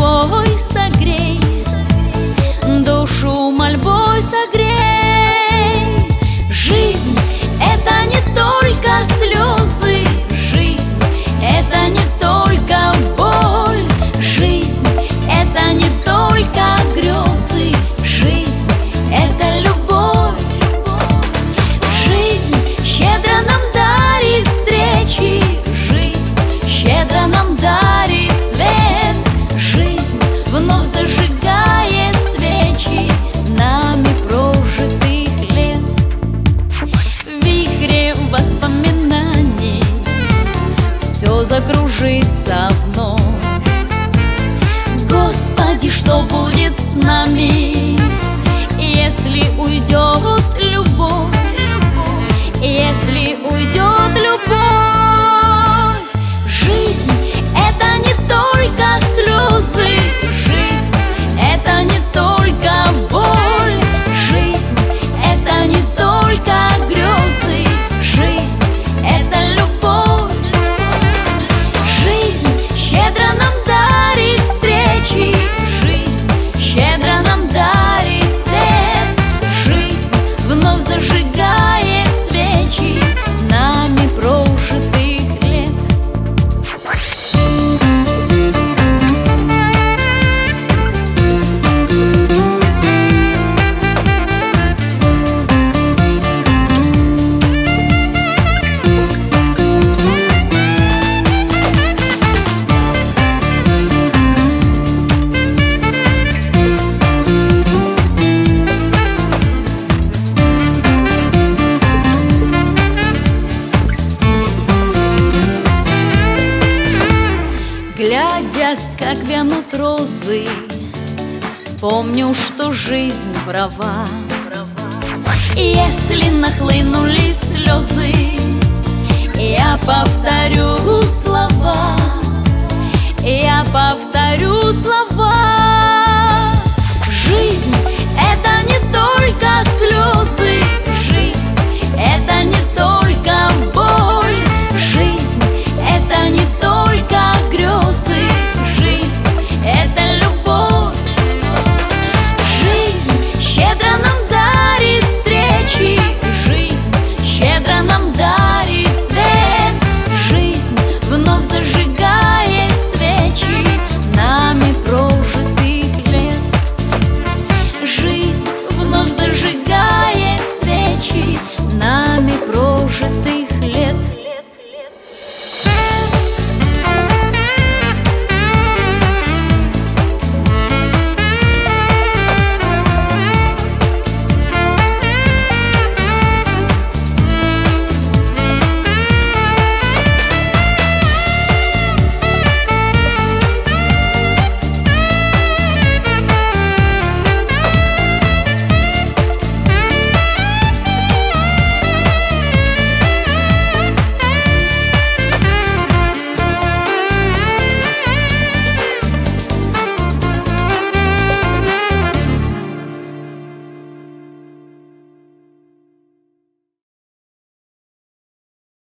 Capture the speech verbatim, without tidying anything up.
мольбой согрей, душу мольбой согрей. Жизнь — это не только слезы, жизнь — это не только боль, жизнь — это не только грезы, жизнь — это любовь. Жизнь щедро нам дарит встречи, жизнь щедро нам дарит свет, жизнь вновь зажигает свечи нами прожитых лет. В вихре воспоминаний все закружится вновь. Господи, что будет с нами, если уйдет любовь, если уйдет любовь? Жизнь — это не только слезы, жизнь — это не только боль, жизнь — это не только грезы, жизнь — это любовь. Жизнь щедро нам дарит встречи, жизнь щедро нам дарит свет, жизнь вновь зажигает свечи нами прожитых лет. Глядя, как вянут розы, вспомню, что жизнь права. Если нахлынули слезы, я повторю слова, я повторю слова.